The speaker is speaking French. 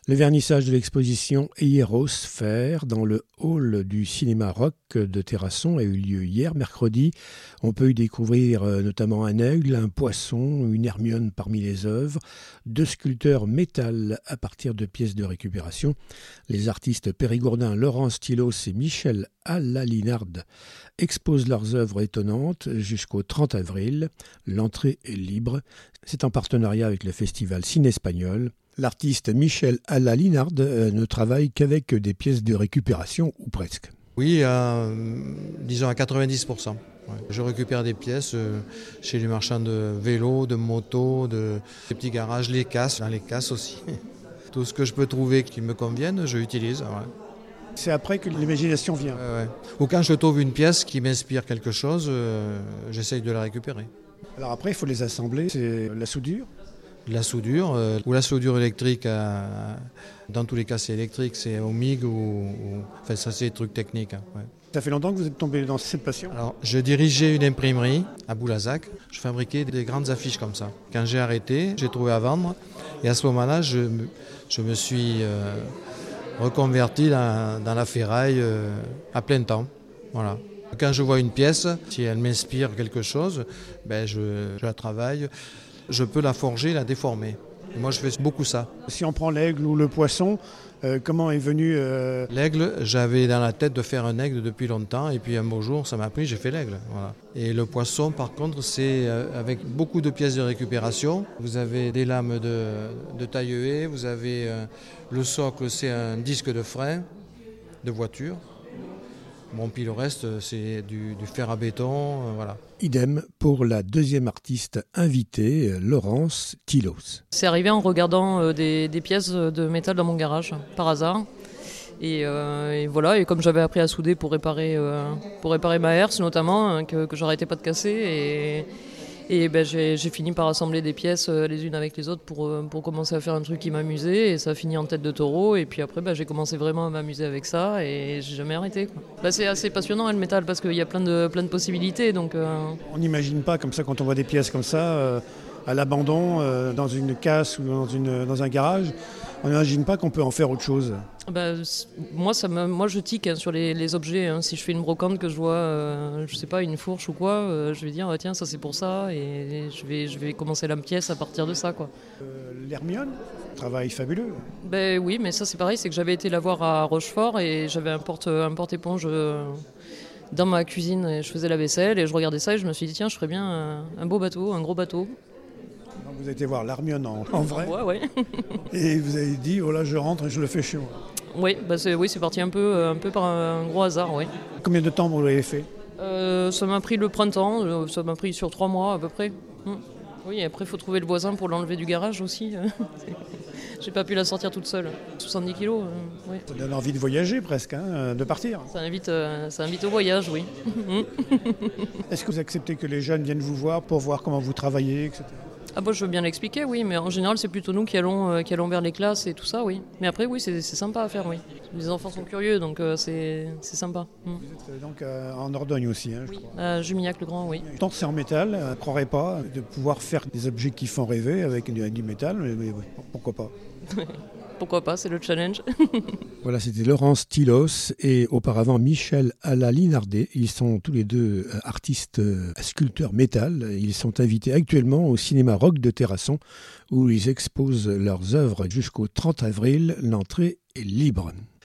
Le vernissage de l'exposition Hierosphère dans le hall du cinéma Rock de Terrasson a eu lieu hier, mercredi. On peut y découvrir notamment un aigle, un poisson, une hermione parmi les œuvres, 2 sculpteurs métal à partir de pièces de récupération. Les artistes périgourdins Laurence Tilos et Michel Allalinarde exposent leurs œuvres étonnantes jusqu'au 30 avril. L'entrée est libre. C'est en partenariat avec le festival Ciné Espagnol. L'artiste Michel Allalinarde ne travaille qu'avec des pièces de récupération, ou presque. Oui, disons à 90%. Ouais. Je récupère des pièces chez les marchands de vélos, de motos, des petits garages, les casses, dans les casses aussi. Tout ce que je peux trouver qui me convienne, je l'utilise. Ouais. C'est après que l'imagination vient. Ouais. Ou quand je trouve une pièce qui m'inspire quelque chose, j'essaye de la récupérer. Alors après, il faut les assembler, c'est la soudure. La soudure, ou la soudure électrique, dans tous les cas c'est électrique, c'est au MIG, enfin ça c'est des trucs techniques. Hein, ouais. Ça fait longtemps que vous êtes tombé dans cette passion? Alors, je dirigeais une imprimerie à Boulazac, je fabriquais des grandes affiches comme ça. Quand j'ai arrêté, j'ai trouvé à vendre, et à ce moment-là, je me suis reconverti dans la ferraille à plein temps. Voilà. Quand je vois une pièce, si elle m'inspire quelque chose, ben je la travaille. Je peux la forger, la déformer. Et moi, je fais beaucoup ça. Si on prend l'aigle ou le poisson, comment est venu... L'aigle, j'avais dans la tête de faire un aigle depuis longtemps. Et puis un beau jour, ça m'a pris, j'ai fait l'aigle. Voilà. Et le poisson, par contre, c'est avec beaucoup de pièces de récupération. Vous avez des lames de taille-haie, vous avez le socle, c'est un disque de frein de voiture. Bon, puis le reste, c'est du fer à béton, voilà. Idem pour la deuxième artiste invitée, Laurence Tilos. C'est arrivé en regardant des pièces de métal dans mon garage, par hasard. Et voilà, et comme j'avais appris à souder pour réparer ma herse notamment, que j'arrêtais pas de casser, et ben j'ai fini par assembler des pièces les unes avec les autres pour commencer à faire un truc qui m'amusait, et ça a fini en tête de taureau, et puis après j'ai commencé vraiment à m'amuser avec ça et j'ai jamais arrêté, quoi. Là, c'est assez passionnant, le métal, parce qu'il y a plein de possibilités. Donc, On n'imagine pas comme ça, quand on voit des pièces comme ça à l'abandon, dans une casse ou dans un garage, on n'imagine pas qu'on peut en faire autre chose. Moi je tique sur les objets. Hein. Si je fais une brocante, que je vois, je sais pas, une fourche ou quoi, je vais dire tiens, ça c'est pour ça, et je vais commencer la pièce à partir de ça, quoi. L'hermione, travail fabuleux. Oui, mais ça c'est pareil, c'est que j'avais été la voir à Rochefort et j'avais un porte-éponge dans ma cuisine, et je faisais la vaisselle et je regardais ça et je me suis dit tiens, je ferais bien un beau bateau, un gros bateau. Donc vous avez été voir l'hermione en vrai. Ouais. Et vous avez dit oh là, je rentre et je le fais chez moi. Oui, c'est parti un peu par un gros hasard, oui. Combien de temps vous l'avez fait? Ça m'a pris le printemps, ça m'a pris sur 3 mois à peu près. Oui, après il faut trouver le voisin pour l'enlever du garage aussi. J'ai pas pu la sortir toute seule. 70 kilos, oui. Ça donne envie de voyager presque, hein, de partir. Ça invite au voyage, oui. Est-ce que vous acceptez que les jeunes viennent vous voir pour voir comment vous travaillez, etc.? Ah bah, je veux bien l'expliquer, oui, mais en général c'est plutôt nous qui allons vers les classes et tout ça, oui. Mais après, oui, c'est sympa à faire, oui. Les enfants sont curieux, donc c'est sympa. Vous êtes donc en Dordogne aussi, hein, je crois. À Jumignac-le-Grand, oui. Tant que c'est en métal, je ne croirais pas de pouvoir faire des objets qui font rêver avec du métal, mais pourquoi pas. Pourquoi pas, c'est le challenge. Voilà, c'était Laurence Tilos et auparavant Michel Allalinarde. Ils sont tous les deux artistes sculpteurs métal. Ils sont invités actuellement au cinéma Rock de Terrasson où ils exposent leurs œuvres jusqu'au 30 avril. L'entrée est libre.